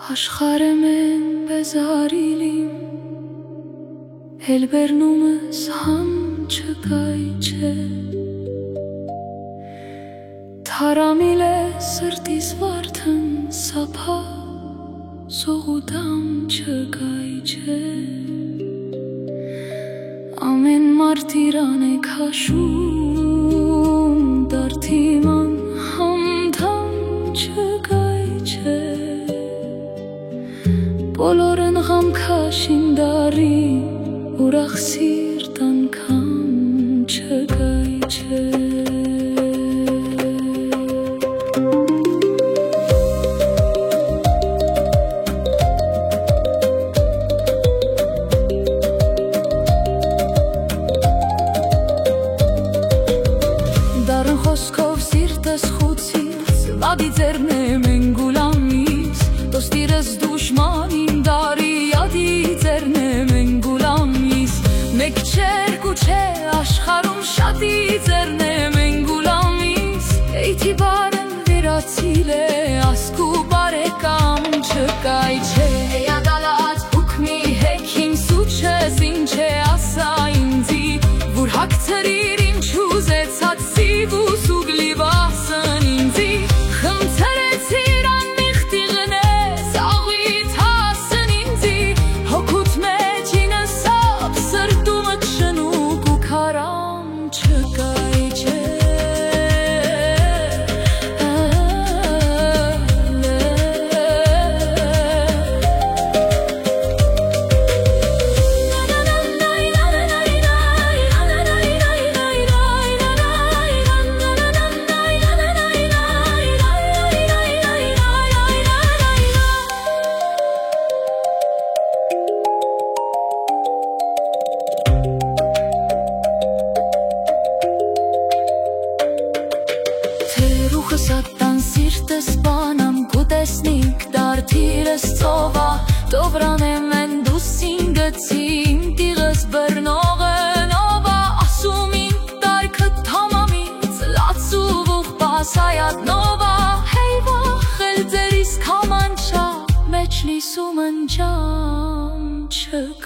Աշխարհը մեն բեզարիլիմ Էլ բերնումս համ չկայ չէ Թարամիլ է սրտիս վարդն սապա Սողուտամ չկայ չէ Ամեն մարդ իրան է քաշում Դարդիման համդամ չկայ չէ Բոլորն ғամ քաշին դարի Ուրախ սիրտ անգամ չկայ չէ Դարն խոսքով սիրտս խուցից Վադի ձերն եմ են գուլամից Դոստիրս դուշմանին դարի Ադի ձերն եմ են գուլամից Մեկ չեր կու չէ աշխարում շատի ձերն եմ են գուլամից Էյթի բարն վերացիլ է ասկու բարեկամ չկայ չէ Էյադալած ուկմի հեքիմ սուչես ինչ է ասա ինձի Որ հակցրիր ինչ ուզեցած սիվուս ու գլիվասն ինձի Խմցրեցիր անմիղտիղնես աղույթ հասն ինձի Հոգուտ մեջ ինսապ սրտումըտ շնուկ ու կարամ չկայ չէ Սատան սիրտս բանամ կուտեսնիք դարդիրս ծովա Տովրանեմ են դուսին գծիմ տիղս բրնողն ովա Ասումին դարքը թամամից լացուվուղ պասայատ նովա Հեյվա խել ձերիս կամանչա մեջ լիսում ընջամ չկ